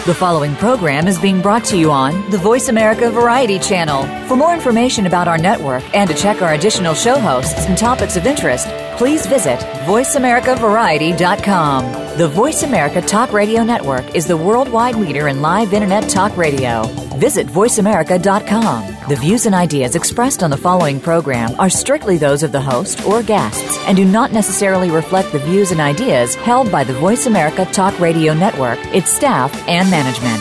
The following program is being brought to you on the Voice America Variety Channel. For more information about our network and to check our additional show hosts and topics of interest, please visit voiceamericavariety.com. The Voice America Talk Radio Network is the worldwide leader in live Internet talk radio. Visit voiceamerica.com. The views and ideas expressed on the following program are strictly those of the host or guests and do not necessarily reflect the views and ideas held by the Voice America Talk Radio Network, its staff, and management.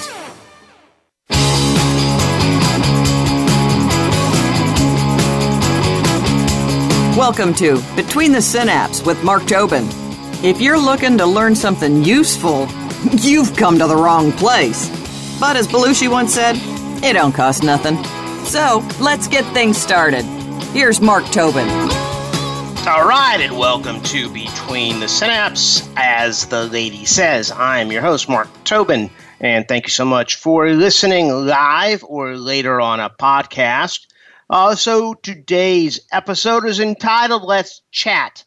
Welcome to Between the Synapses with Mark Tobin. If you're looking to learn something useful, you've come to the wrong place. But as Belushi once said, it don't cost nothing. So, let's get things started. Here's Mark Tobin. All right, and welcome to Between the Synapses. As the lady says, I'm your host, Mark Tobin, and thank you so much for listening live or later on a podcast. So today's episode is entitled Let's Chat.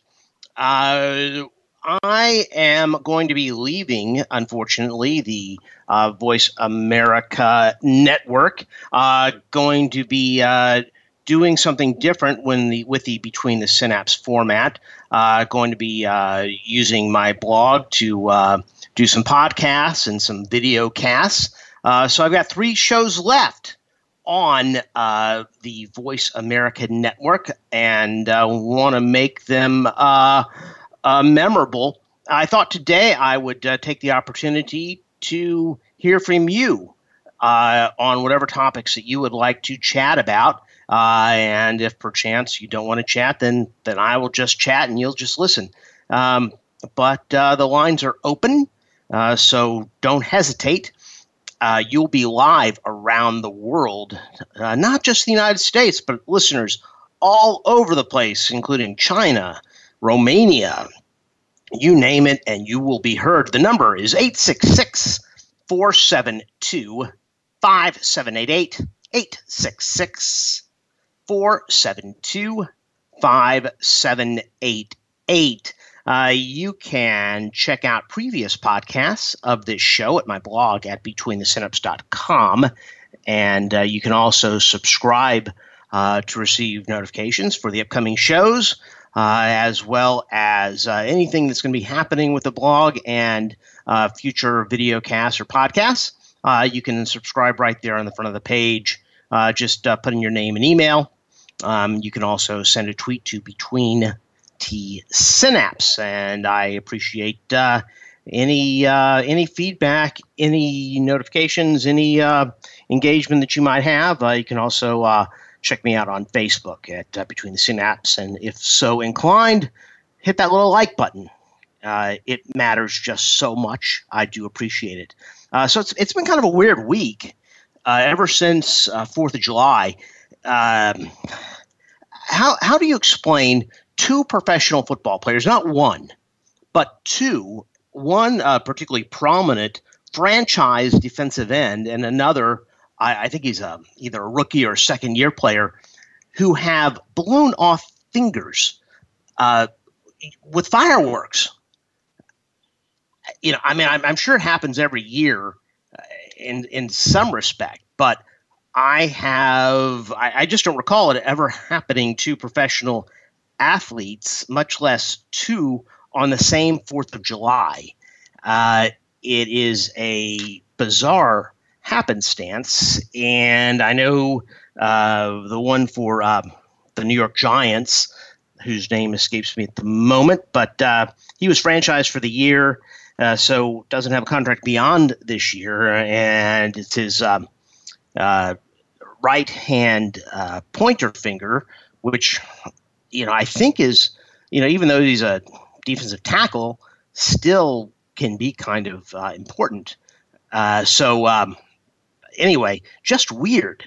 I am going to be leaving, unfortunately, the Voice America Network. Going to be doing something different with the Between the Synapses format. Going to be using my blog to do some podcasts and some video casts. So I've got 3 shows left on the Voice America Network, and want to make them memorable. I thought today I would take the opportunity to hear from you on whatever topics that you would like to chat about. And if perchance you don't want to chat, then I will just chat and you'll just listen. But the lines are open, so don't hesitate. You'll be live around the world, not just the United States, but listeners all over the place, including China, Romania, you name it, and you will be heard. The number is 866-472-5788, 866-472-5788. You can check out previous podcasts of this show at my blog at betweenthe.com, and you can also subscribe to receive notifications for the upcoming shows, as well as anything that's going to be happening with the blog and future video casts or podcasts. You can subscribe right there on the front of the page. Just put in your name and email. You can also send a tweet to Between T Synapse, and I appreciate any feedback, any notifications, any engagement that you might have. You can also check me out on Facebook at Between the Synapse, and if so inclined, hit that little like button. It matters just so much. I do appreciate it. So it's been kind of a weird week ever since 4th of July. How do you explain 2 professional football players, not one, but 2, one particularly prominent franchise defensive end and another, I think he's either a rookie or a second-year player, who have blown off fingers with fireworks? You know, I mean, I'm sure it happens every year in some respect, but I just don't recall it ever happening to professional athletes, much less 2 on the same 4th of July. It is a bizarre happenstance, and I know the one for the New York Giants, whose name escapes me at the moment, but he was franchised for the year, so doesn't have a contract beyond this year, and it's his right-hand pointer finger, which, you know, I think is, you know, even though he's a defensive tackle, still can be kind of important. Anyway, just weird.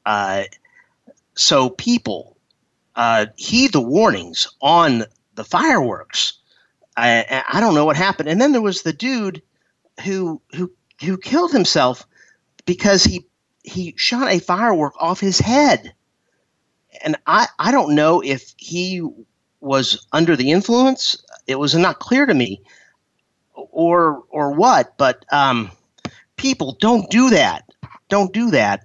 So people heed the warnings on the fireworks. I don't know what happened. And then there was the dude who killed himself because he shot a firework off his head. And I don't know if he was under the influence. It was not clear to me, or what. But people, don't do that. Don't do that.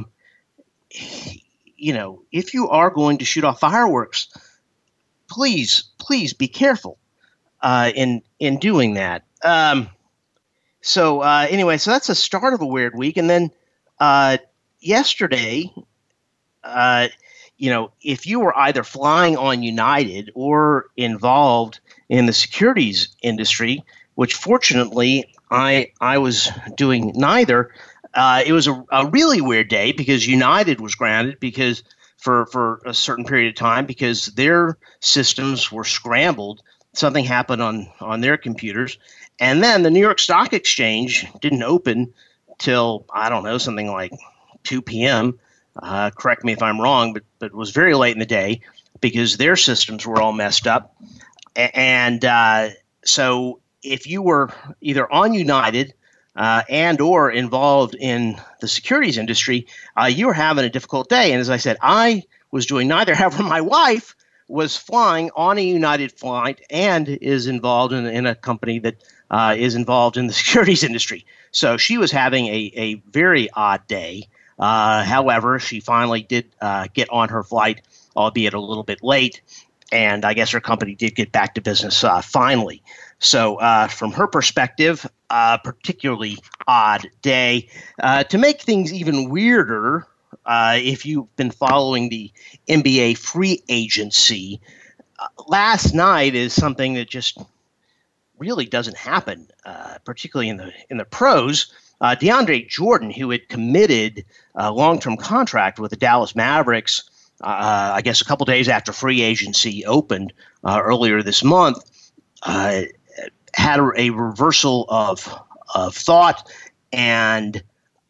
If you are going to shoot off fireworks, please be careful in doing that. So that's the start of a weird week. And then yesterday, if you were either flying on United or involved in the securities industry, which fortunately I was doing neither, it was a really weird day because United was grounded because for a certain period of time because their systems were scrambled. Something happened on their computers. And then the New York Stock Exchange didn't open till, I don't know, something like 2 p.m. Correct me if I'm wrong, but it was very late in the day because their systems were all messed up. And so if you were either on United and or involved in the securities industry, you were having a difficult day. And as I said, I was doing neither. However, my wife was flying on a United flight and is involved in a company that is involved in the securities industry. So she was having a very odd day. However, she finally did get on her flight, albeit a little bit late. And I guess her company did get back to business finally. So from her perspective, particularly odd day. To make things even weirder, if you've been following the NBA free agency, last night is something that just really doesn't happen, particularly in the pros. DeAndre Jordan, who had committed a long-term contract with the Dallas Mavericks, I guess a couple days after free agency opened earlier this month, had a reversal of thought and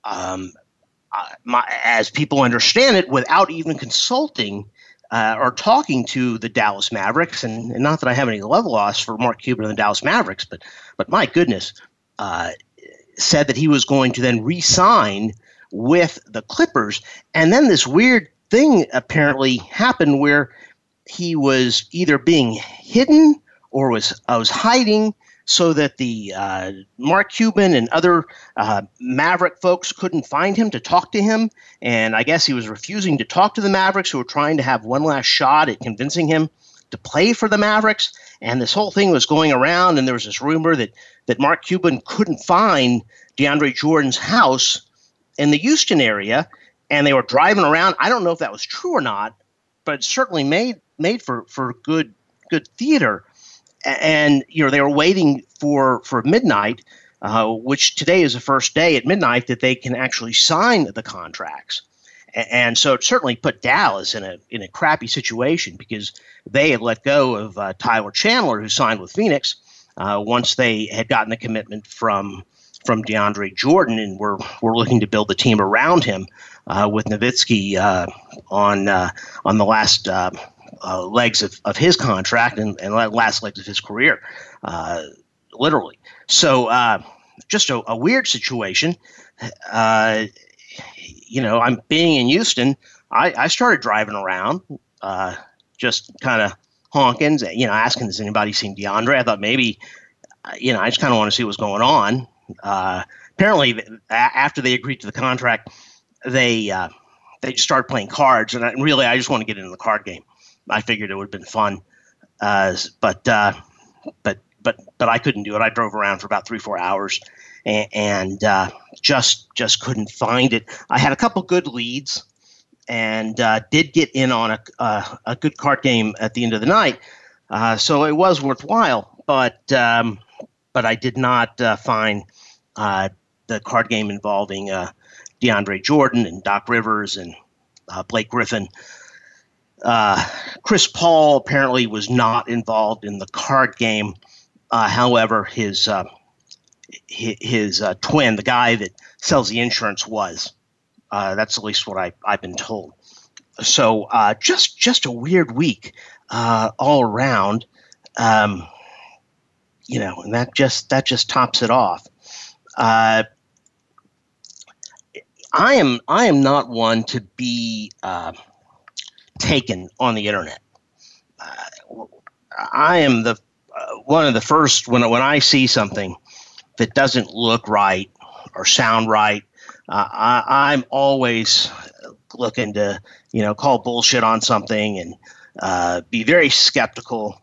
as people understand it, without even consulting or talking to the Dallas Mavericks, and not that I have any love loss for Mark Cuban and the Dallas Mavericks, but my goodness, said that he was going to then re-sign with the Clippers. And then this weird thing apparently happened where he was either being hidden or was hiding so that the Mark Cuban and other Maverick folks couldn't find him to talk to him. And I guess he was refusing to talk to the Mavericks, who were trying to have one last shot at convincing him to play for the Mavericks. And this whole thing was going around, and there was this rumor that Mark Cuban couldn't find DeAndre Jordan's house in the Houston area, and they were driving around. I don't know if that was true or not, but it certainly made for good theater. And they were waiting for midnight, which today is the first day at midnight that they can actually sign the contracts. And so it certainly put Dallas in a crappy situation because they had let go of Tyler Chandler, who signed with Phoenix, once they had gotten the commitment from DeAndre Jordan, and were looking to build the team around him with Nowitzki on the last legs of his contract and last legs of his career, literally. So just a weird situation. I'm being in Houston. I started driving around, just kind of honking, asking, has anybody seen DeAndre? I thought maybe, I just kind of want to see what's going on. Apparently, after they agreed to the contract, they just started playing cards, and I just want to get into the card game. I figured it would have been fun, but I couldn't do it. I drove around for about 3-4 hours, and just couldn't find it. I had a couple good leads, and did get in on a good card game at the end of the night, so it was worthwhile. But I did not find the card game involving DeAndre Jordan and Doc Rivers and Blake Griffin. Chris Paul apparently was not involved in the card game. However, his twin, the guy that sells the insurance, was. That's at least what I've been told. So just a weird week all around. And that just tops it off. I am not one to be taken on the internet. I am the one of the first when I see something that doesn't look right or sound right. I'm always looking to, call bullshit on something and be very skeptical.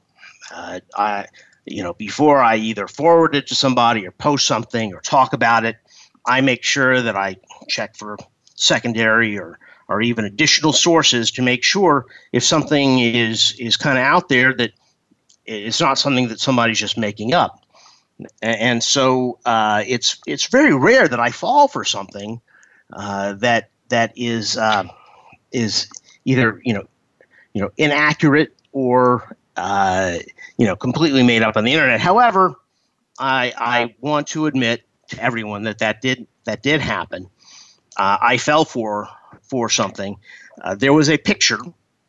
Before I either forward it to somebody or post something or talk about it, I make sure that I check for secondary or even additional sources to make sure if something is kind of out there that it's not something that somebody's just making up. And so it's very rare that I fall for something that is either inaccurate or completely made up on the internet. However, I want to admit to everyone that did happen. I fell for something. There was a picture.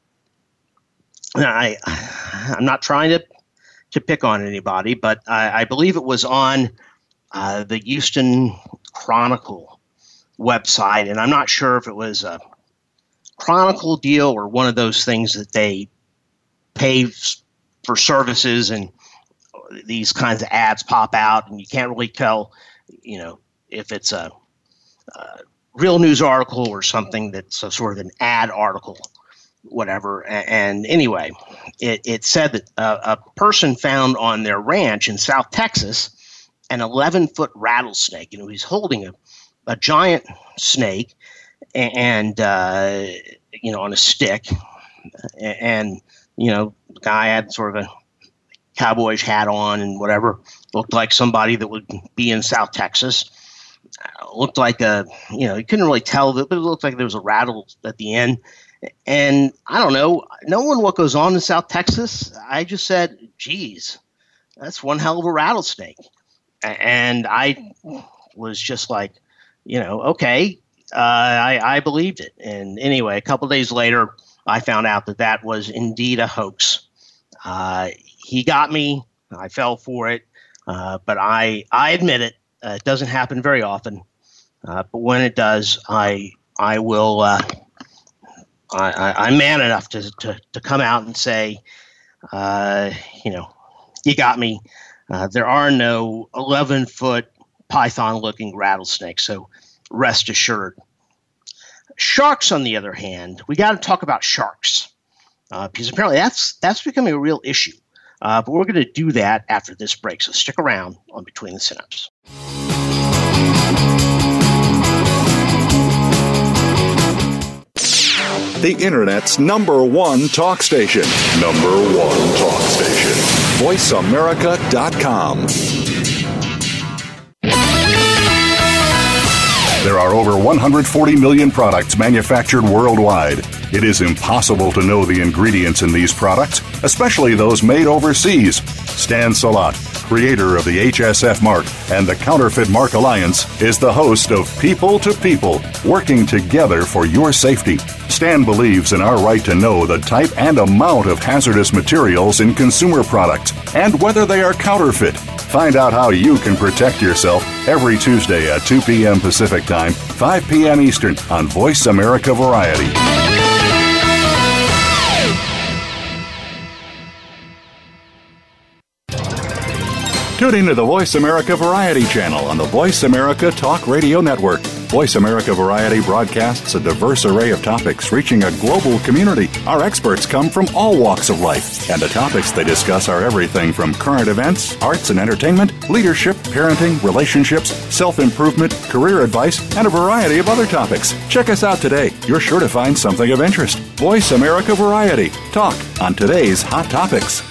I'm not trying to pick on anybody, but I believe it was on the Houston Chronicle website, and I'm not sure if it was a Chronicle deal or one of those things that they pay for services and these kinds of ads pop out and you can't really tell, if it's a real news article or something that's a sort of an ad article, whatever. And anyway, it said that a person found on their ranch in South Texas an 11-foot rattlesnake. He's holding a giant snake and on a stick. And, the guy had sort of a cowboy's hat on and whatever. Looked like somebody that would be in South Texas. Looked like you couldn't really tell, but it looked like there was a rattle at the end. And I don't know, knowing what goes on in South Texas, I just said, geez, that's one hell of a rattlesnake. And I was just like, okay, I believed it. And anyway, a couple of days later, I found out that was indeed a hoax. He got me. I fell for it. But I admit it. It doesn't happen very often. But when it does, I will. I'm man enough to come out and say, you got me. There are no 11-foot python-looking rattlesnakes, so rest assured. Sharks, on the other hand, we got to talk about sharks because apparently that's becoming a real issue. But we're going to do that after this break, so stick around on Between the Synapses. The Internet's #1 talk station. #1 talk station. VoiceAmerica.com. There are over 140 million products manufactured worldwide. It is impossible to know the ingredients in these products, especially those made overseas. Stan Salat, creator of the HSF Mark and the Counterfeit Mark Alliance, is the host of People to People, working together for your safety. Stan believes in our right to know the type and amount of hazardous materials in consumer products and whether they are counterfeit. Find out how you can protect yourself every Tuesday at 2 p.m. Pacific Time, 5 p.m. Eastern on Voice America Variety. Tune in to the Voice America Variety channel on the Voice America Talk Radio Network. Voice America Variety broadcasts a diverse array of topics reaching a global community. Our experts come from all walks of life, and the topics they discuss are everything from current events, arts and entertainment, leadership, parenting, relationships, self-improvement, career advice, and a variety of other topics. Check us out today. You're sure to find something of interest. Voice America Variety. Talk on today's hot topics.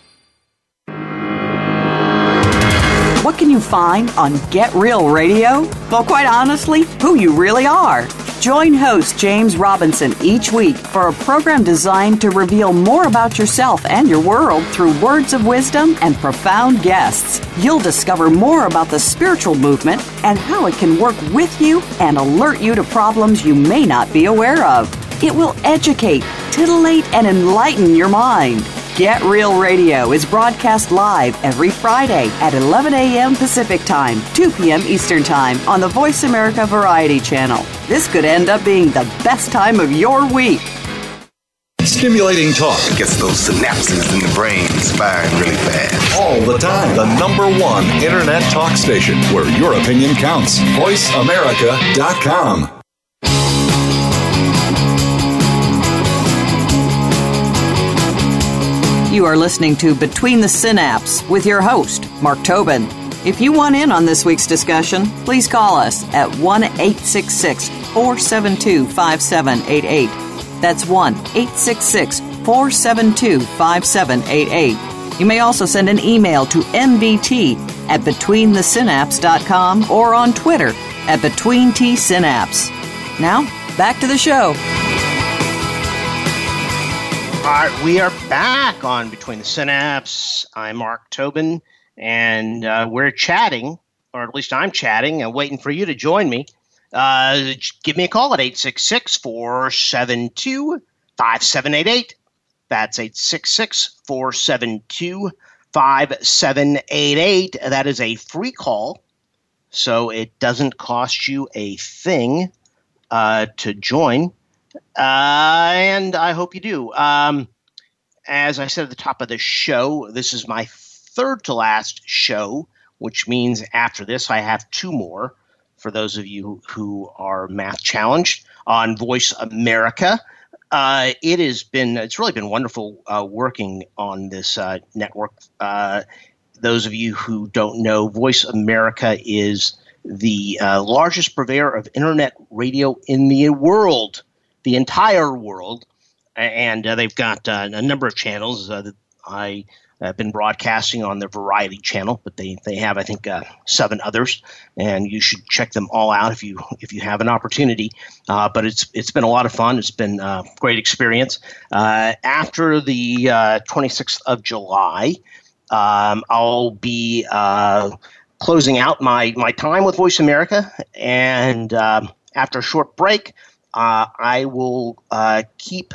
What can you find on Get Real Radio? Well, quite honestly, who you really are. Join host James Robinson each week for a program designed to reveal more about yourself and your world through words of wisdom and profound guests. You'll discover more about the spiritual movement and how it can work with you and alert you to problems you may not be aware of. It will educate, titillate, and enlighten your mind. Get Real Radio is broadcast live every Friday at 11 a.m. Pacific Time, 2 p.m. Eastern Time on the Voice America Variety Channel. This could end up being the best time of your week. Stimulating talk. It gets those synapses in the brain firing really fast. All the time. The #1 Internet talk station where your opinion counts. VoiceAmerica.com. You are listening to Between the Synapses with your host, Mark Tobin. If you want in on this week's discussion, please call us at 1-866-472-5788. That's 1-866-472-5788. You may also send an email to mbt@betweenthesynapse.com or on Twitter @BetweenTSynapse. Now, back to the show. All right, we are back on Between the Synapse. I'm Mark Tobin, and we're chatting, or at least I'm chatting, and waiting for you to join me. Give me a call at 866-472-5788. That's 866-472-5788. That is a free call, so it doesn't cost you a thing to join. And I hope you do. As I said at the top of the show, this is my third to last show, which means after this I have two more for those of you who are math challenged on Voice America. It's really been wonderful working on this network. Those of you who don't know, Voice America is the largest purveyor of internet radio in the world. The entire world, and they've got a number of channels that I have been broadcasting on the Variety channel, but they have, I think, 7 others, and you should check them all out if you have an opportunity. But it's been a lot of fun. It's been a great experience. After the 26th of July, I'll be closing out my time with Voice America, and after a short break, I will keep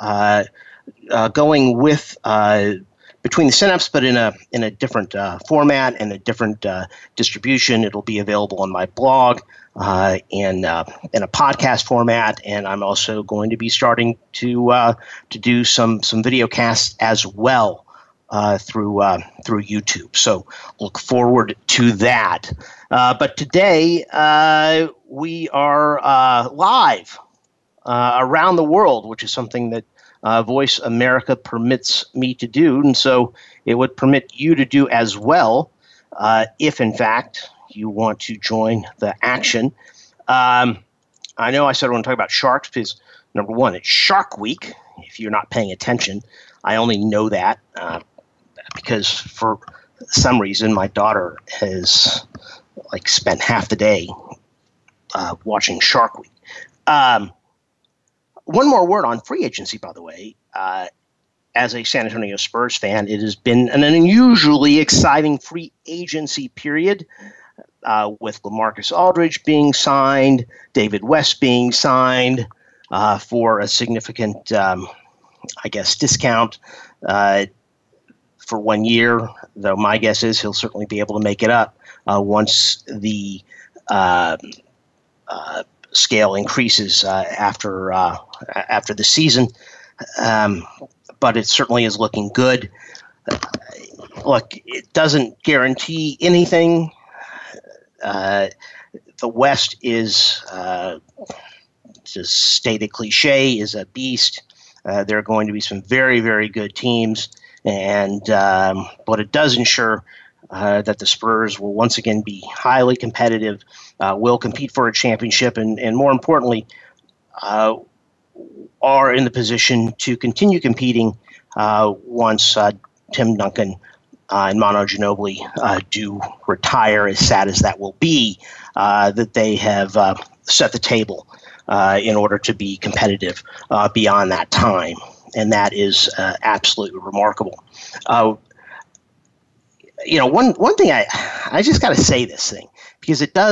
going with Between the Synapse, but in a different format and a different distribution. It'll be available on my blog in a podcast format, and I'm also going to be starting to do some video casts as well through YouTube. So look forward to that. But today we are live around the world, which is something that Voice America permits me to do, and so it would permit you to do as well if, in fact, you want to join the action. I know I said I want to talk about sharks because, number one, it's Shark Week. If you're not paying attention, I only know that because for some reason my daughter has spent half the day watching Shark Week. One more word on free agency, by the way. As a San Antonio Spurs fan, it has been an unusually exciting free agency period with LaMarcus Aldridge being signed, David West being signed for a significant, discount for 1 year, though my guess is he'll certainly be able to make it up once the scale increases after the season, but it certainly is looking good. Look, it doesn't guarantee anything. The West is, to state a cliche, is a beast. There are going to be some very, very good teams, and but it does ensure that the Spurs will once again be highly competitive, will compete for a championship, and more importantly, are in the position to continue competing once Tim Duncan and Manu Ginobili do retire, as sad as that will be, that they have set the table in order to be competitive beyond that time. And that is absolutely remarkable. One thing I just got to say this thing, because it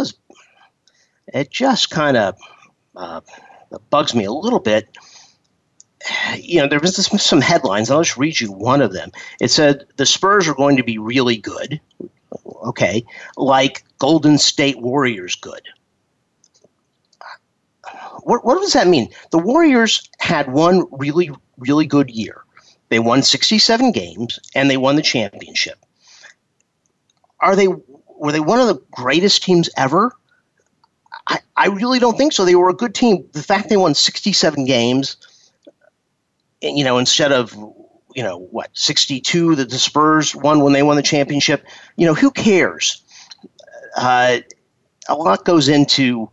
just kind of bugs me a little bit. There was some headlines. I'll just read you one of them. It said the Spurs are going to be really good, okay, like Golden State Warriors good. what does that mean? The Warriors had one really, really good year. They won 67 games, and they won the championship. Were they one of the greatest teams ever? I really don't think so. They were a good team. The fact they won 67 games, instead of 62 that the Spurs won when they won the championship. Who cares? A lot goes into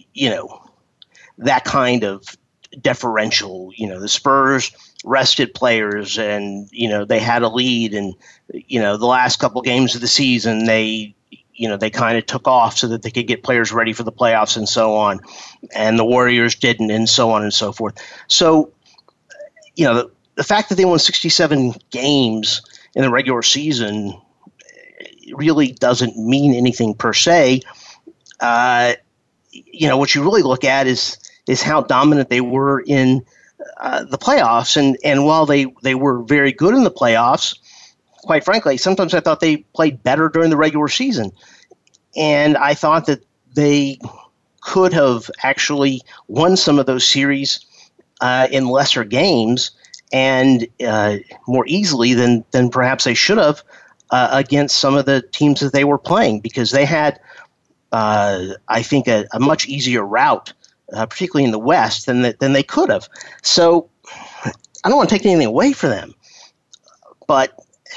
that kind of deferential. The Spurs rested players, and they had a lead, and the last couple games of the season they kind of took off so that they could get players ready for the playoffs and so on, and the Warriors didn't, and so on and so forth. So the fact that they won 67 games in the regular season really doesn't mean anything per se. What you really look at is how dominant they were in the playoffs. And while they were very good in the playoffs, quite frankly, sometimes I thought they played better during the regular season. And I thought that they could have actually won some of those series in lesser games and more easily than perhaps they should have against some of the teams that they were playing, because they had, I think, a much easier route, particularly in the West, than they could have. So I don't want to take anything away from them, but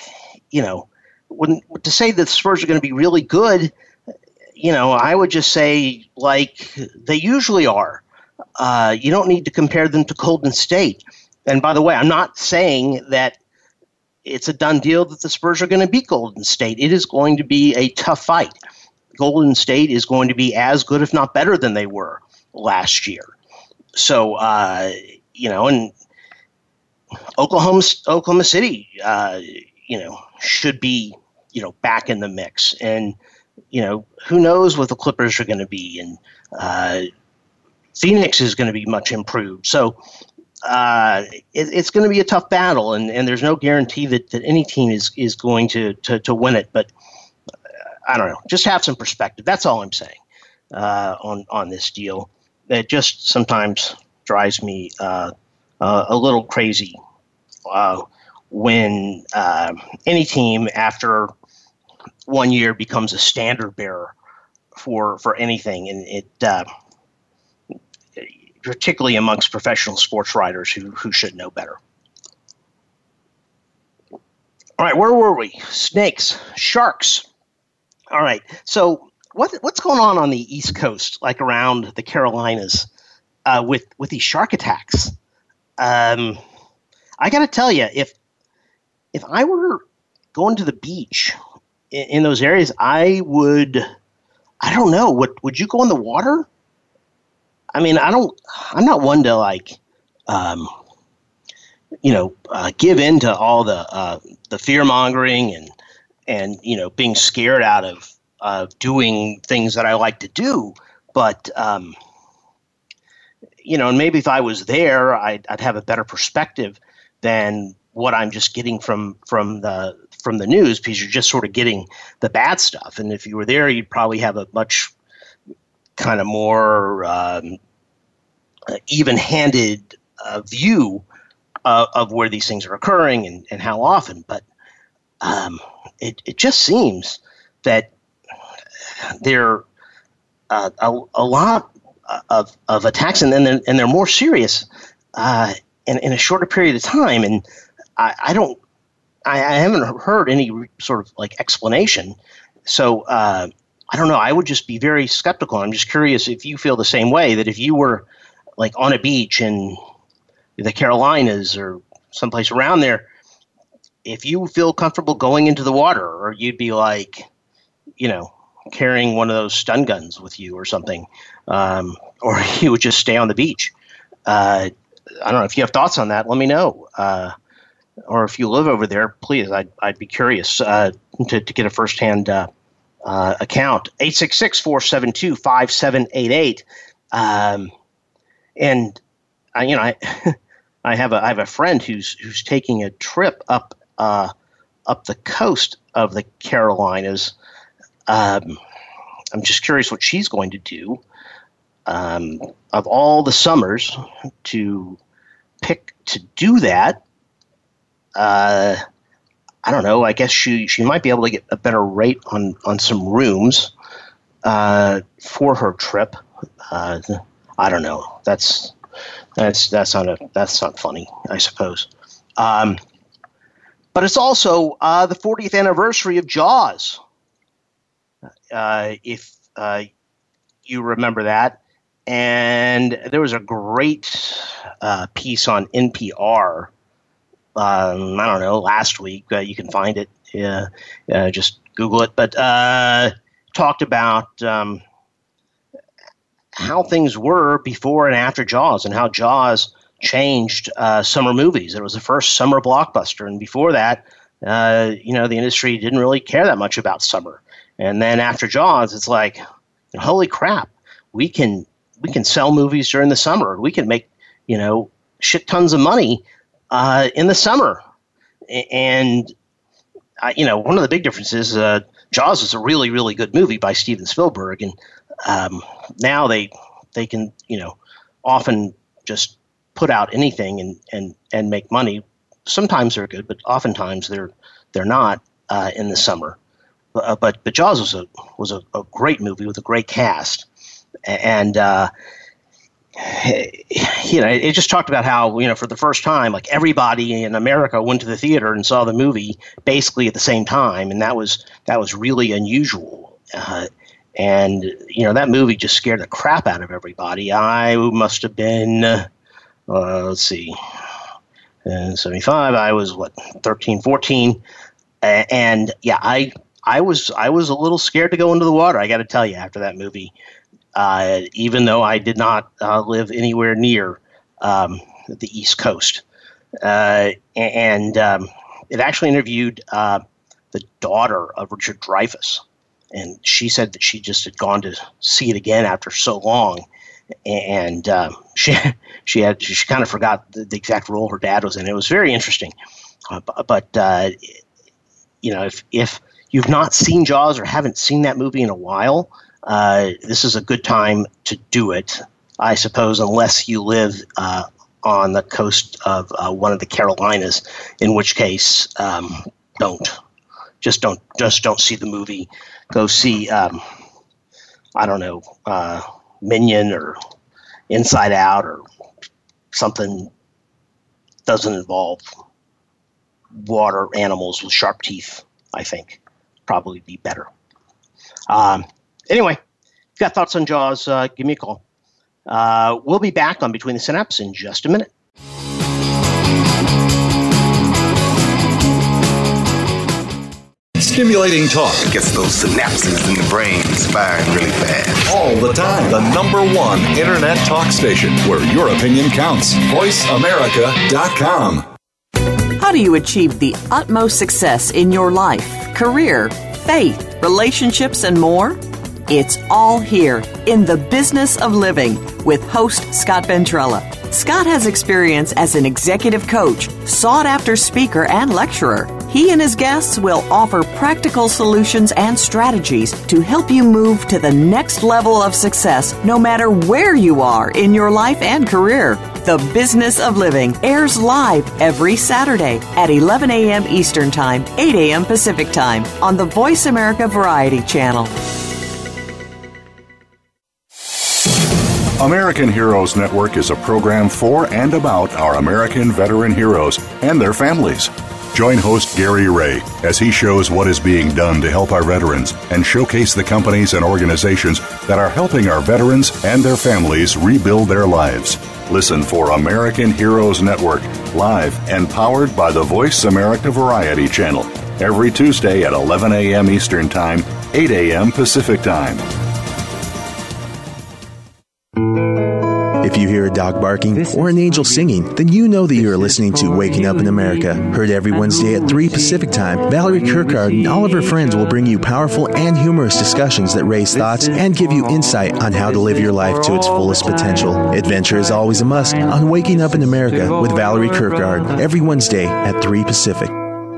to say that the Spurs are going to be really good, I would just say, like they usually are. You don't need to compare them to Golden State. And by the way, I'm not saying that it's a done deal that the Spurs are going to beat Golden State. It is going to be a tough fight. Golden State is going to be as good, if not better, than they were last year. So, and Oklahoma City, should be, back in the mix. And, who knows what the Clippers are going to be. And Phoenix is going to be much improved. So it's going to be a tough battle, and there's no guarantee that any team is going to win it. But I don't know. Just have some perspective. That's all I'm saying on this deal. It just sometimes drives me a little crazy when any team after 1 year becomes a standard bearer for anything, and it particularly amongst professional sports writers who should know better. All right, where were we? Snakes, sharks. All right, so what's going on the East Coast, like around the Carolinas, with these shark attacks? I got to tell you, if I were going to the beach in those areas, I don't know. Would you go in the water? I mean, I'm not one to give in to all the fear mongering and being scared out of doing things that I like to do. But, and maybe if I was there, I'd have a better perspective than what I'm just getting from the news, because you're just sort of getting the bad stuff. And if you were there, you'd probably have a much kind of more even-handed view of where these things are occurring and how often. But it just seems that there are a lot of attacks, and they're more serious in a shorter period of time. And I haven't heard any sort of explanation. So I don't know. I would just be very skeptical. I'm just curious if you feel the same way, that if you were on a beach in the Carolinas or someplace around there, if you feel comfortable going into the water, or you'd be carrying one of those stun guns with you or something, or you would just stay on the beach. I don't know. If you have thoughts on that, let me know. Or if you live over there, please, I'd be curious to get a firsthand account. 866-472-5788. And I have a friend who's taking a trip up the coast of the Carolinas. I'm just curious what she's going to do. of all the summers to pick to do that, I don't know. I guess she might be able to get a better rate on some rooms for her trip. I don't know. That's not funny, I suppose. But it's also the 40th anniversary of Jaws. If you remember that. And there was a great piece on NPR, I don't know, last week. You can find it. Just Google it. But talked about how things were before and after Jaws and how Jaws changed summer movies. It was the first summer blockbuster. And before that, the industry didn't really care that much about summer. And then after Jaws, it's like, holy crap, we can sell movies during the summer. We can make, shit tons of money in the summer. And, one of the big differences, Jaws is a really, really good movie by Steven Spielberg. And now they can, often just put out anything and make money. Sometimes they're good, but oftentimes they're not in the summer. But Jaws was a great movie with a great cast. And, it just talked about how, for the first time, like everybody in America went to the theater and saw the movie basically at the same time. And that was really unusual. And that movie just scared the crap out of everybody. I must have been, let's see, 75. I was 13, 14. And yeah, I was a little scared to go into the water. I got to tell you, after that movie, even though I did not live anywhere near the East Coast, and it actually interviewed the daughter of Richard Dreyfuss, and she said that she just had gone to see it again after so long, and she kind of forgot the exact role her dad was in. It was very interesting, but if you've not seen Jaws or haven't seen that movie in a while, this is a good time to do it, I suppose, unless you live on the coast of one of the Carolinas, in which case don't see the movie. Go see Minion or Inside Out or something doesn't involve water animals with sharp teeth. I think probably be better. Anyway, if you've got thoughts on Jaws, give me a call. We'll be back on Between the Synapses in just a minute. Stimulating talk. It gets those synapses in the brain firing really fast. All the time. The number one internet talk station where your opinion counts. VoiceAmerica.com. How do you achieve the utmost success in your life, career, faith, relationships, and more? It's all here in The Business of Living with host Scott Ventrella. Scott has experience as an executive coach, sought-after speaker, and lecturer. He and his guests will offer practical solutions and strategies to help you move to the next level of success, no matter where you are in your life and career. The Business of Living airs live every Saturday at 11 a.m. Eastern Time, 8 a.m. Pacific Time on the Voice America Variety Channel. American Heroes Network is a program for and about our American veteran heroes and their families. Join host Gary Ray as he shows what is being done to help our veterans and showcase the companies and organizations that are helping our veterans and their families rebuild their lives. Listen for American Heroes Network, live and powered by the Voice America Variety Channel, every Tuesday at 11 a.m. Eastern Time, 8 a.m. Pacific Time. If you hear a dog barking or an angel singing, then you know that you are listening to Waking Up in America. Heard every Wednesday at 3 Pacific Time, Valerie Kirkard and all of her friends will bring you powerful and humorous discussions that raise thoughts and give you insight on how to live your life to its fullest potential. Adventure is always a must on Waking Up in America with Valerie Kirkard, every Wednesday at 3 Pacific.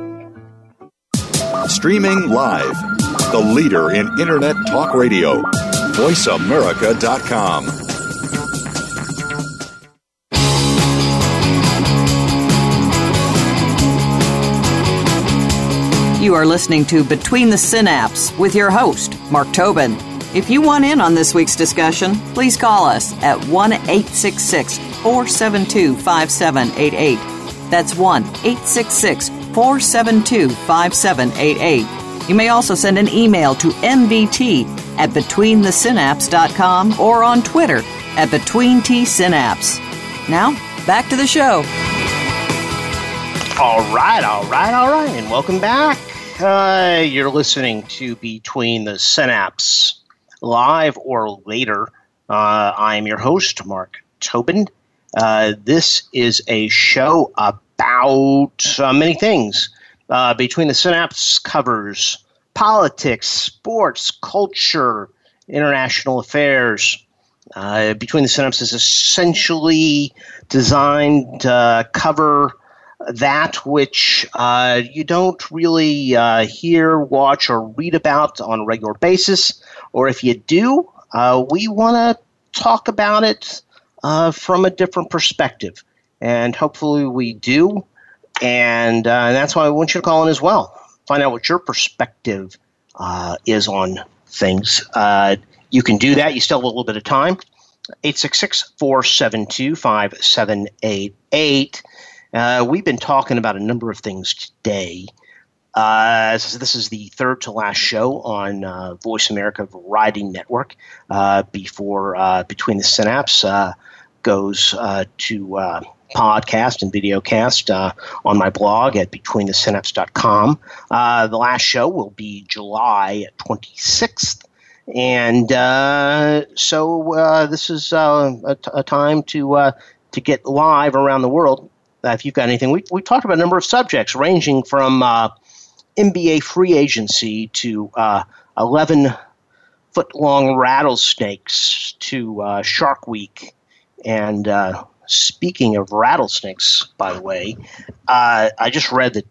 Streaming live. The leader in internet talk radio. VoiceAmerica.com. You are listening to Between the Synapses with your host, Mark Tobin. If you want in on this week's discussion, please call us at 1-866-472-5788. That's 1-866-472-5788. You may also send an email to mbt@betweenthesynapse.com or on Twitter @BetweenTSynapse. Now, back to the show. All right, and welcome back. You're listening to Between the Synapse, live or later. I am your host, Mark Tobin. This is a show about many things. Between the Synapse covers politics, sports, culture, international affairs. Between the Synapse is essentially designed to cover that which you don't really hear, watch, or read about on a regular basis. Or if you do, we want to talk about it from a different perspective. And hopefully we do. And that's why I want you to call in as well. Find out what your perspective is on things. You can do that. You still have a little bit of time. 866-472-5788. We've been talking about a number of things today. This is the third to last show on Voice America Variety Network before Between the Synapse goes to podcast and videocast on my blog at betweenthesynapse.com. The last show will be July 26th. And so this is a time to get live around the world. If you've got anything, we talked about a number of subjects ranging from NBA free agency to 11-foot-long rattlesnakes to Shark Week. And speaking of rattlesnakes, by the way, I just read that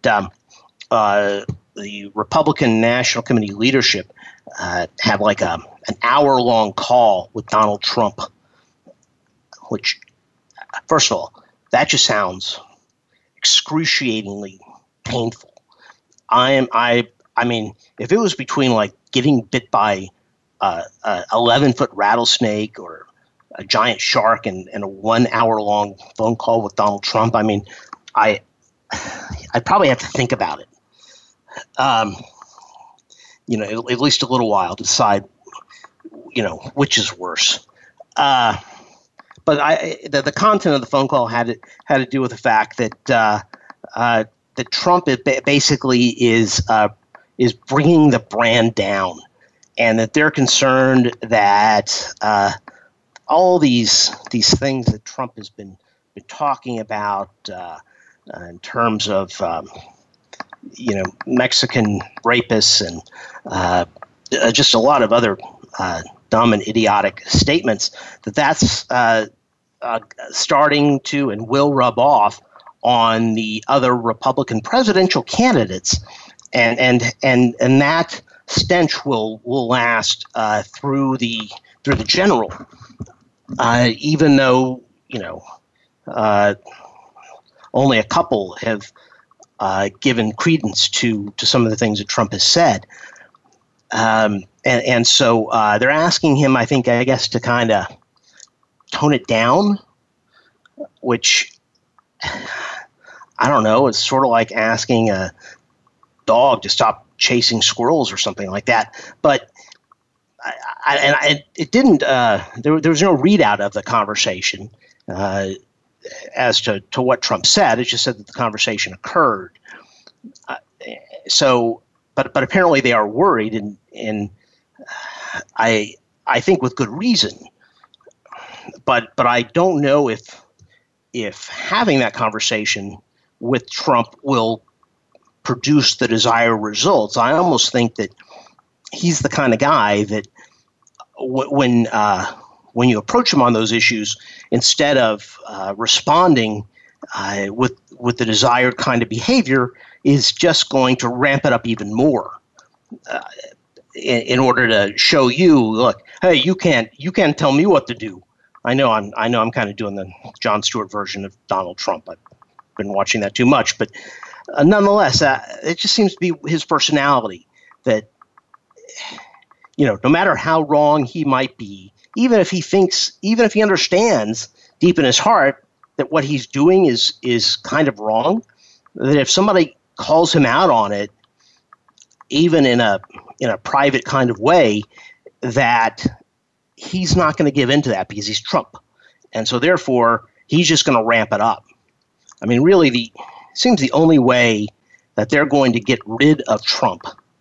the Republican National Committee leadership had like an hour-long call with Donald Trump, which, first of all, that just sounds excruciatingly painful. I mean, if it was between like getting bit by a 11-foot rattlesnake or a giant shark and a 1 hour long phone call with Donald Trump, I mean, I'd probably have to think about it. At least a little while to decide, which is worse. But the content of the phone call had to do with the fact that that Trump basically is bringing the brand down, and that they're concerned that all these things that Trump has been talking about in terms of Mexican rapists and just a lot of other dumb and idiotic statements, that's starting to and will rub off on the other Republican presidential candidates, and that stench will last through the general, even though only a couple have given credence to some of the things that Trump has said. And so they're asking him, I guess, to kind of tone it down, which, I don't know, it's sort of like asking a dog to stop chasing squirrels or something like that. But it didn't, there was no readout of the conversation as to what Trump said. It just said that the conversation occurred. But apparently they are worried, and I think with good reason. But I don't know if having that conversation with Trump will produce the desired results. I almost think that he's the kind of guy that when you approach him on those issues, instead of responding with the desired kind of behavior, is just going to ramp it up even more in order to show you, look, hey, you can't tell me what to do. I know I'm kind of doing the Jon Stewart version of Donald Trump. I've been watching that too much, but nonetheless, it just seems to be his personality that, no matter how wrong he might be, even if he understands deep in his heart that what he's doing is kind of wrong, that if somebody calls him out on it, even in a private kind of way, that he's not going to give in to that because he's Trump. And so therefore, he's just going to ramp it up. I mean, really, it seems the only way that they're going to get rid of Trump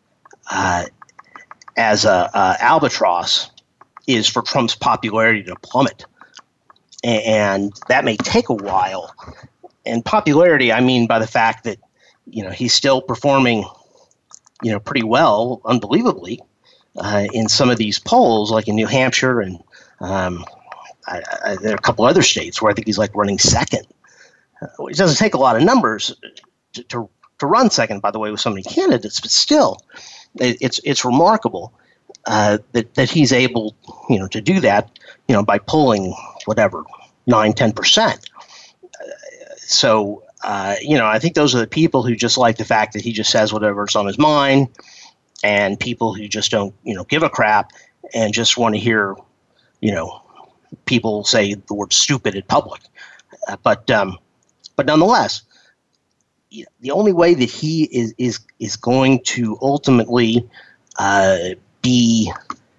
as a albatross is for Trump's popularity to plummet. And that may take a while. And popularity, I mean by the fact that, he's still performing, pretty well, unbelievably, in some of these polls, like in New Hampshire and there are a couple other states where I think he's like running second. It doesn't take a lot of numbers to run second, by the way, with so many candidates, but still, it's remarkable that he's able, to do that, by pulling whatever 9-10%. So I think those are the people who just like the fact that he just says whatever's on his mind, and people who just don't, give a crap and just want to hear, people say the word stupid in public. But nonetheless, the only way that he is going to ultimately be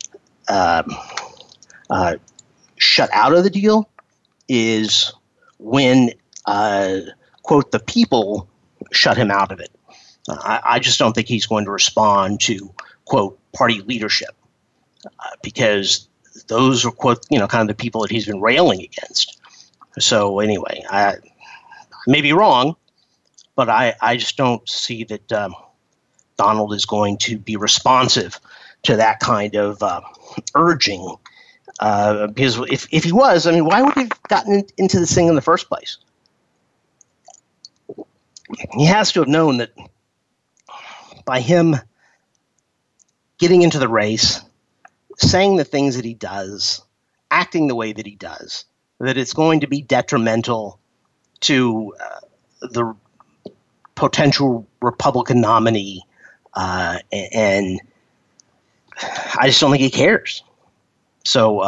shut out of the deal is when, quote, the people shut him out of it. I just don't think he's going to respond to, quote, party leadership because those are, quote, kind of the people that he's been railing against. So anyway, I may be wrong, but I just don't see that Donald is going to be responsive to that kind of urging. Because if he was, I mean, why would he have gotten into this thing in the first place? He has to have known that by him getting into the race, saying the things that he does, acting the way that he does, that it's going to be detrimental to the potential Republican nominee, and I just don't think he cares. So,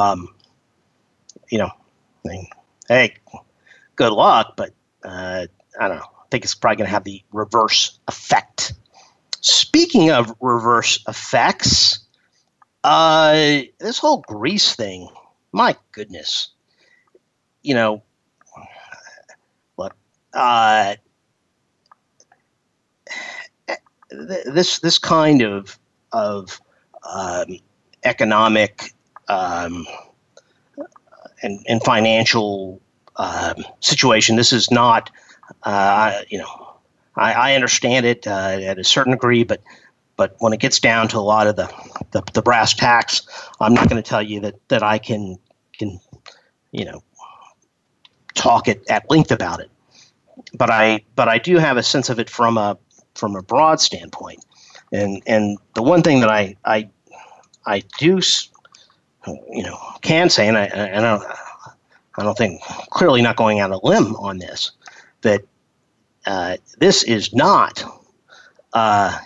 hey, good luck, but I don't know. I think it's probably going to have the reverse effect. Speaking of reverse effects, this whole Greece thing, my goodness, look, this kind of economic and financial situation. This is not, I understand it at a certain degree, but when it gets down to a lot of the brass tacks, I'm not going to tell you that I can talk at length about it. But I do have a sense of it from a broad standpoint, and the one thing that I do can say, and I don't think, clearly not going out on a limb on this, that this is not a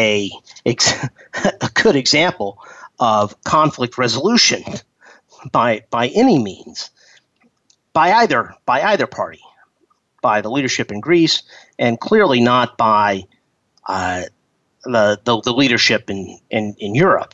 good example of conflict resolution by any means, by either party, by the leadership in Greece, and clearly not by the leadership in Europe.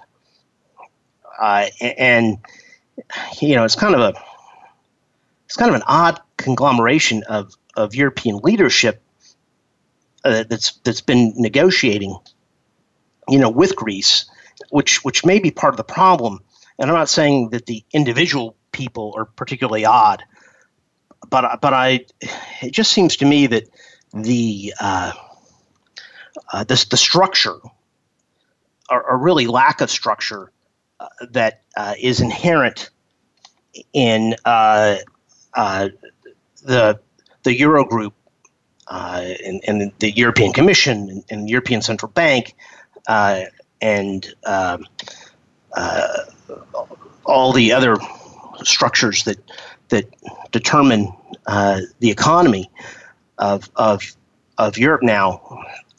And it's kind of an odd conglomeration of European leadership that's been negotiating, with Greece, which may be part of the problem. And I'm not saying that the individual people are particularly odd, but it just seems to me that the structure, or really lack of structure, that is inherent in the Eurogroup and the European Commission and the European Central Bank and all the other structures that determine the economy of Europe now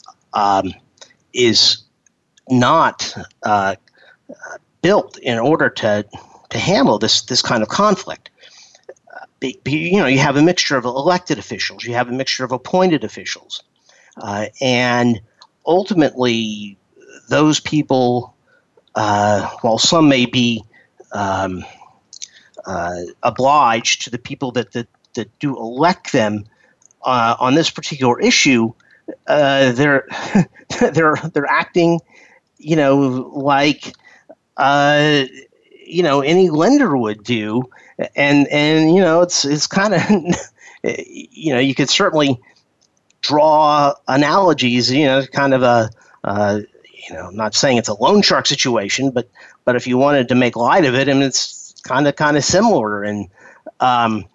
is not built in order to handle this kind of conflict. You have a mixture of elected officials, you have a mixture of appointed officials, and ultimately those people, while some may be obliged to the people that do elect them on this particular issue, they're acting, like any lender would do, and it's kind of you could certainly draw analogies, kind of a I'm not saying it's a loan shark situation, but if you wanted to make light of it, I mean, it's kind of similar, and and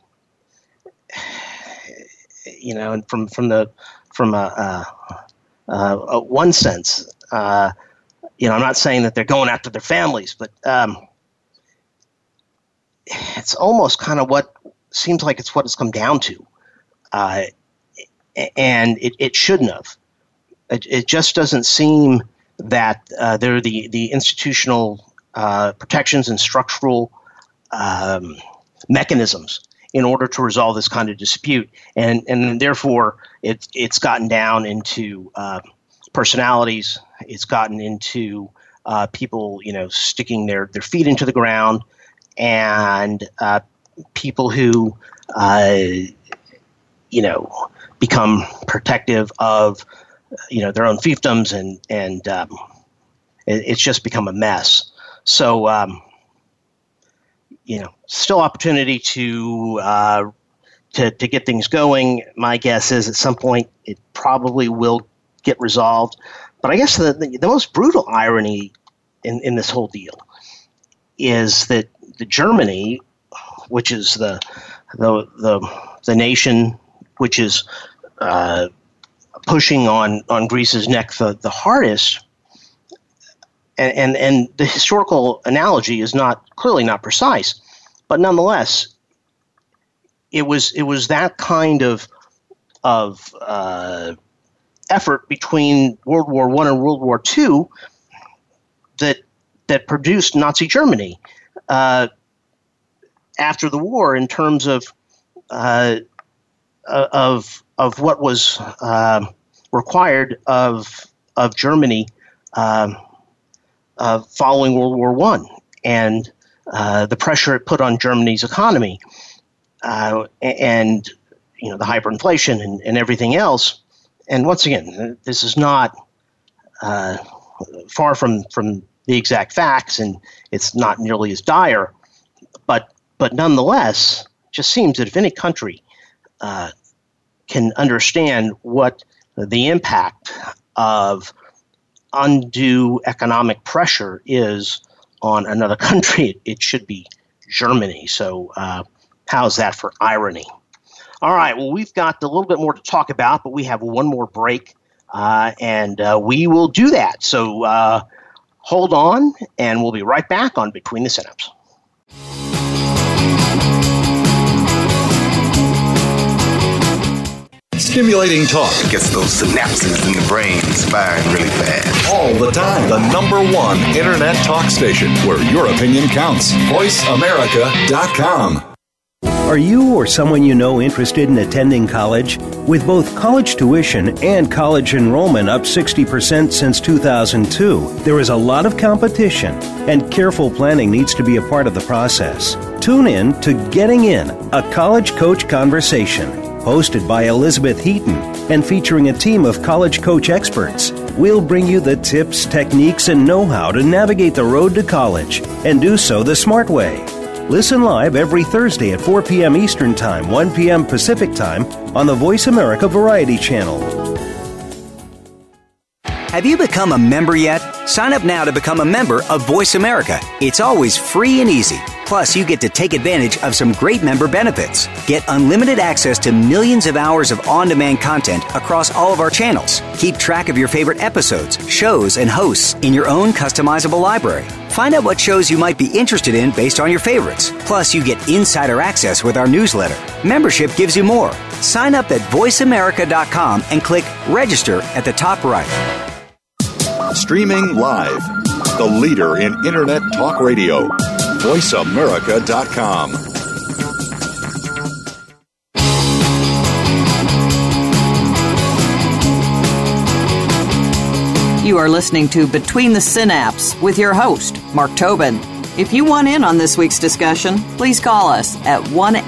from one sense, I'm not saying that they're going after their families, but it's almost kind of what seems like it's what it's come down to, and it shouldn't have. It just doesn't seem that there are the institutional protections and structural mechanisms in order to resolve this kind of dispute, and therefore it's gotten down into personalities. It's gotten into people, sticking their feet into the ground, and people who, become protective of, their own fiefdoms, and it's just become a mess. So, still opportunity to get things going. My guess is at some point it probably will get resolved. But I guess the most brutal irony in this whole deal is that Germany, which is the nation which is pushing on Greece's neck the hardest, and the historical analogy is clearly not precise, but nonetheless, it was that kind of effort between World War I and World War II that produced Nazi Germany after the war, in terms of what was required of Germany following World War I, and the pressure it put on Germany's economy, and the hyperinflation and everything else. And once again, this is not far from the exact facts, and it's not nearly as dire. But nonetheless, it just seems that if any country can understand what the impact of undue economic pressure is on another country, it should be Germany. So how's that for irony? All right, well, we've got a little bit more to talk about, but we have one more break, and we will do that. So hold on, and we'll be right back on Between the Synapses. Stimulating talk. It gets those synapses in the brain firing really fast. All the time. The #1 Internet talk station where your opinion counts. VoiceAmerica.com. Are you or someone you know interested in attending college? With both college tuition and college enrollment up 60% since 2002, there is a lot of competition, and careful planning needs to be a part of the process. Tune in to Getting In, a college coach conversation, hosted by Elizabeth Heaton and featuring a team of college coach experts. We'll bring you the tips, techniques, and know-how to navigate the road to college and do so the smart way. Listen live every Thursday at 4 p.m. Eastern Time, 1 p.m. Pacific Time on the Voice America Variety Channel. Have you become a member yet? Sign up now to become a member of Voice America. It's always free and easy. Plus, you get to take advantage of some great member benefits. Get unlimited access to millions of hours of on-demand content across all of our channels. Keep track of your favorite episodes, shows, and hosts in your own customizable library. Find out what shows you might be interested in based on your favorites. Plus, you get insider access with our newsletter. Membership gives you more. Sign up at voiceamerica.com and click register at the top right. Streaming live, the leader in Internet talk radio, voiceamerica.com. You are listening to Between the Synapses with your host, Mark Tobin. If you want in on this week's discussion, please call us at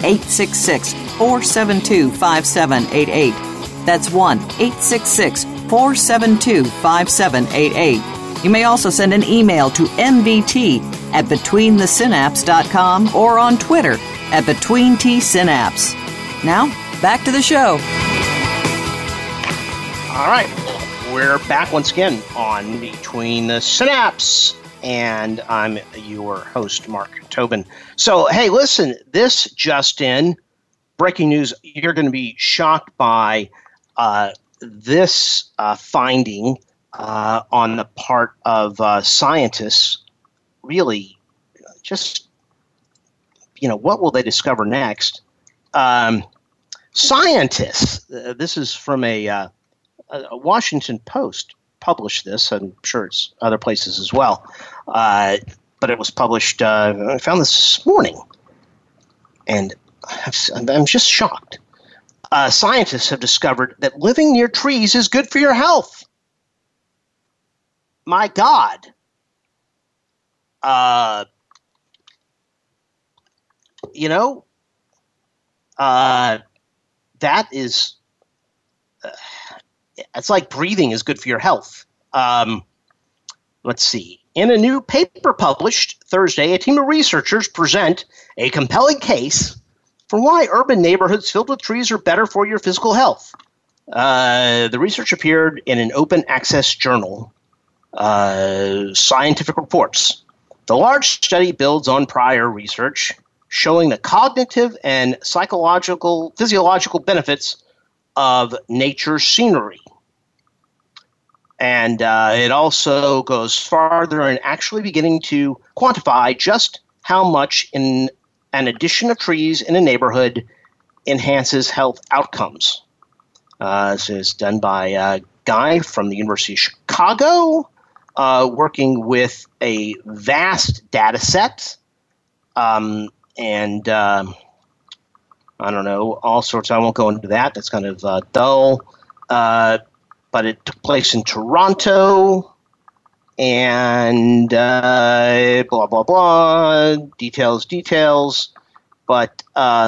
1-866-472-5788. That's 1-866-472-5788. You may also send an email to mvt@betweenthesynapse.com or on Twitter at BetweenTSynapse. Now, back to the show. All right. We're back once again on Between the Synapse, and I'm your host, Mark Tobin. So, hey, listen, this just in, breaking news, you're going to be shocked by this finding on the part of scientists. Really, just, what will they discover next? Scientists, this is from a Washington Post published this. I'm sure it's other places as well. But it was published, I found this morning. And I'm just shocked. Scientists have discovered that living near trees is good for your health. My God. That is... it's like breathing is good for your health. Let's see. In a new paper published Thursday, a team of researchers present a compelling case for why urban neighborhoods filled with trees are better for your physical health. The research appeared in an open access journal, Scientific Reports. The large study builds on prior research showing the cognitive and physiological benefits of nature's scenery. And it also goes farther in actually beginning to quantify just how much an addition of trees in a neighborhood enhances health outcomes. This is done by a guy from the University of Chicago, working with a vast data set. I don't know, all sorts. I won't go into that. That's kind of dull. But it took place in Toronto, and blah, blah, blah, details. But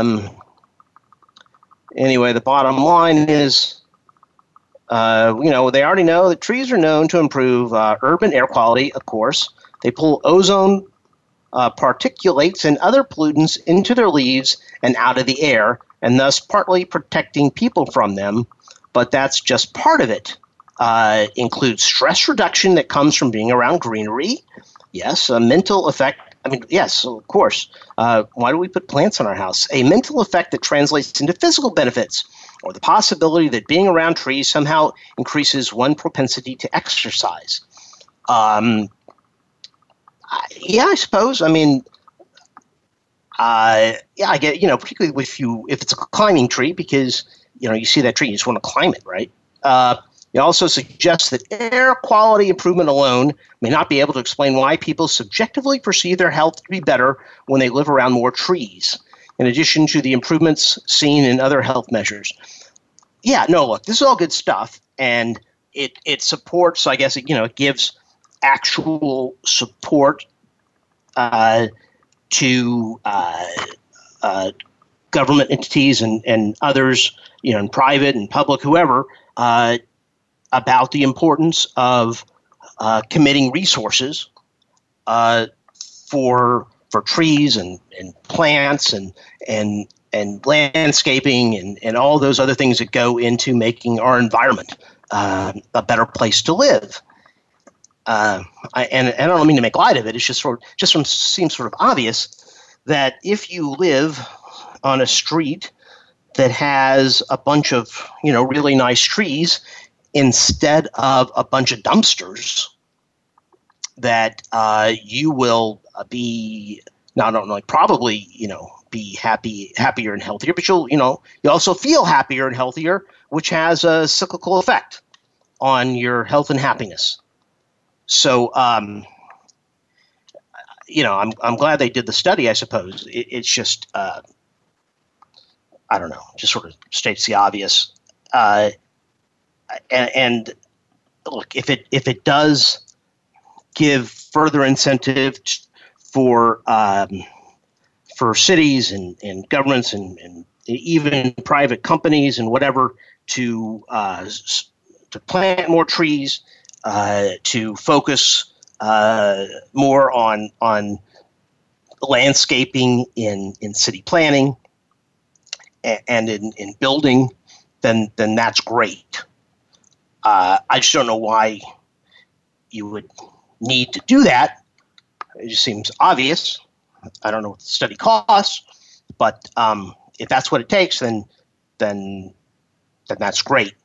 anyway, the bottom line is, they already know that trees are known to improve urban air quality, of course. They pull ozone particulates and other pollutants into their leaves and out of the air, and thus partly protecting people from them. But that's just part of it. Includes stress reduction that comes from being around greenery. Yes, a mental effect. Yes, of course. Why do we put plants in our house? A mental effect that translates into physical benefits, or the possibility that being around trees somehow increases one's propensity to exercise. I suppose. I get, particularly if it's a climbing tree, because, you see that tree, you just want to climb it, right? It also suggests that air quality improvement alone may not be able to explain why people subjectively perceive their health to be better when they live around more trees, in addition to the improvements seen in other health measures. Yeah, no, look, this is all good stuff, and it supports, I guess, it gives actual support to government entities and others, in private and public, whoever, about the importance of committing resources for trees and plants and landscaping and all those other things that go into making our environment a better place to live. And I don't mean to make light of it. It's just seems sort of obvious that if you live on a street that has a bunch of really nice trees instead of a bunch of dumpsters, that you will be not only probably be happier and healthier, but you also feel happier and healthier, which has a cyclical effect on your health and happiness. So, I'm glad they did the study. I suppose it's just, I don't know, just sort of states the obvious. And look, if it does give further incentive for cities and governments and even private companies and whatever to plant more trees, to focus more on landscaping in city planning and in building, then that's great. I just don't know why you would need to do that. It just seems obvious. I don't know what the study costs, but if that's what it takes, then that's great.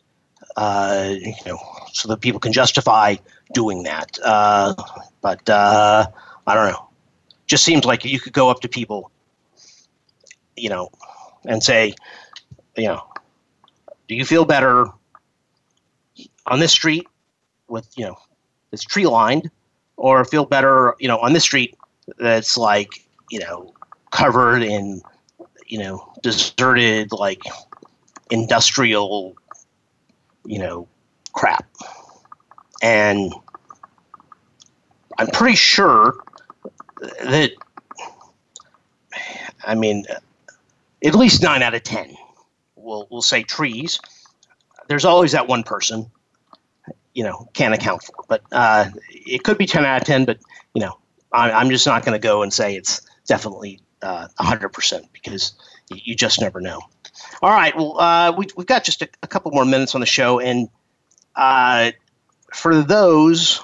So that people can justify doing that. But I don't know. Just seems like you could go up to people, and say, do you feel better on this street with, it's tree lined, or feel better, on this street that's like, covered in, deserted, like industrial, crap. And I'm pretty sure that, at least 9 out of 10 will say trees. There's always that one person, can't account for. But it could be 10 out of 10, but, I'm just not going to go and say it's definitely 100% because you just never know. All right, well, we've got just a couple more minutes on the show, and for those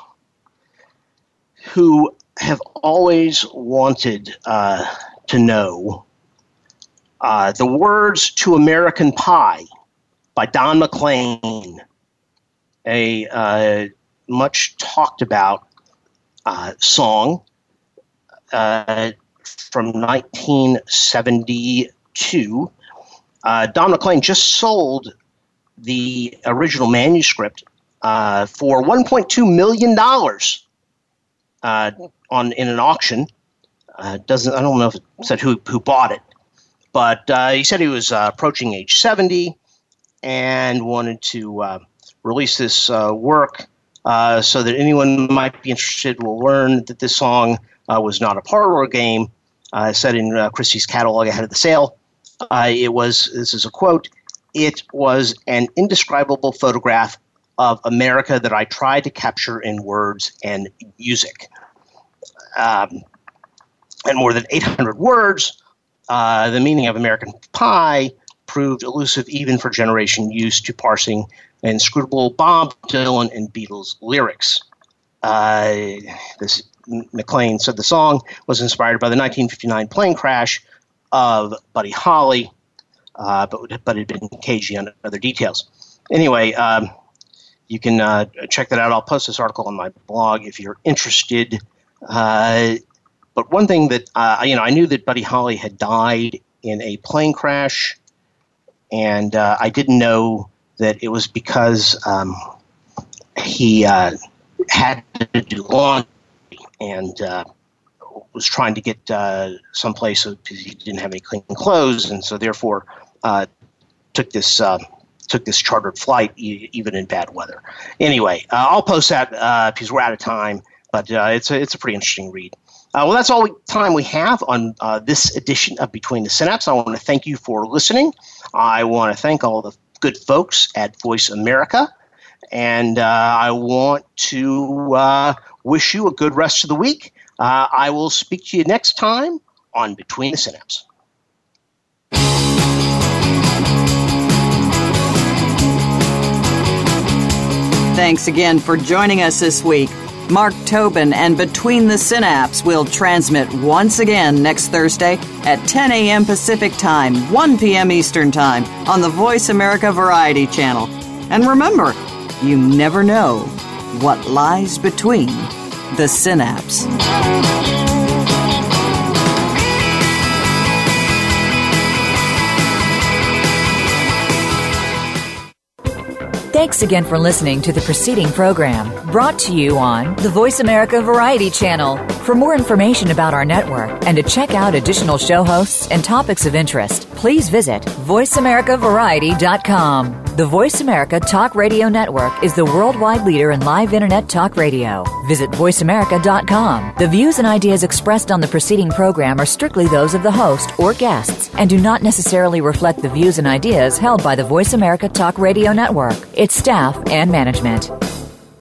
who have always wanted to know, the words to American Pie by Don McLean, a much talked about song from 1972. Don McLean just sold the original manuscript for $1.2 million in an auction. I don't know if it said who bought it, but he said he was approaching age 70 and wanted to release this work so that anyone who might be interested will learn that this song was not a parlor game set in Christie's catalog ahead of the sale. This is a quote, "It was an indescribable photograph of America that I tried to capture in words and music." And more than 800 words, the meaning of American Pie proved elusive even for generation used to parsing inscrutable Bob Dylan and Beatles lyrics. This McLean said the song was inspired by the 1959 plane crash of Buddy Holly, but had been cagey on other details. Anyway, you can check that out. I'll post this article on my blog if you're interested. But one thing that I knew that Buddy Holly had died in a plane crash, and I didn't know that it was because he had to do laundry and was trying to get someplace because he didn't have any clean clothes, and so therefore took this chartered flight even in bad weather. Anyway, I'll post that because we're out of time, but it's a pretty interesting read. Well, that's all time we have on this edition of Between the Synapse. I want to thank you for listening. I want to thank all the good folks at Voice America, and I want to wish you a good rest of the week. I will speak to you next time on Between the Synapse. Thanks again for joining us this week. Mark Tobin and Between the Synapse will transmit once again next Thursday at 10 a.m. Pacific Time, 1 p.m. Eastern Time on the Voice America Variety Channel. And remember, you never know what lies between the synapse. Thanks again for listening to the preceding program, brought to you on the Voice America Variety Channel. For more information about our network and to check out additional show hosts and topics of interest, please visit voiceamericavariety.com. The Voice America Talk Radio Network is the worldwide leader in live Internet talk radio. Visit voiceamerica.com. The views and ideas expressed on the preceding program are strictly those of the host or guests and do not necessarily reflect the views and ideas held by the Voice America Talk Radio Network, its staff, and management.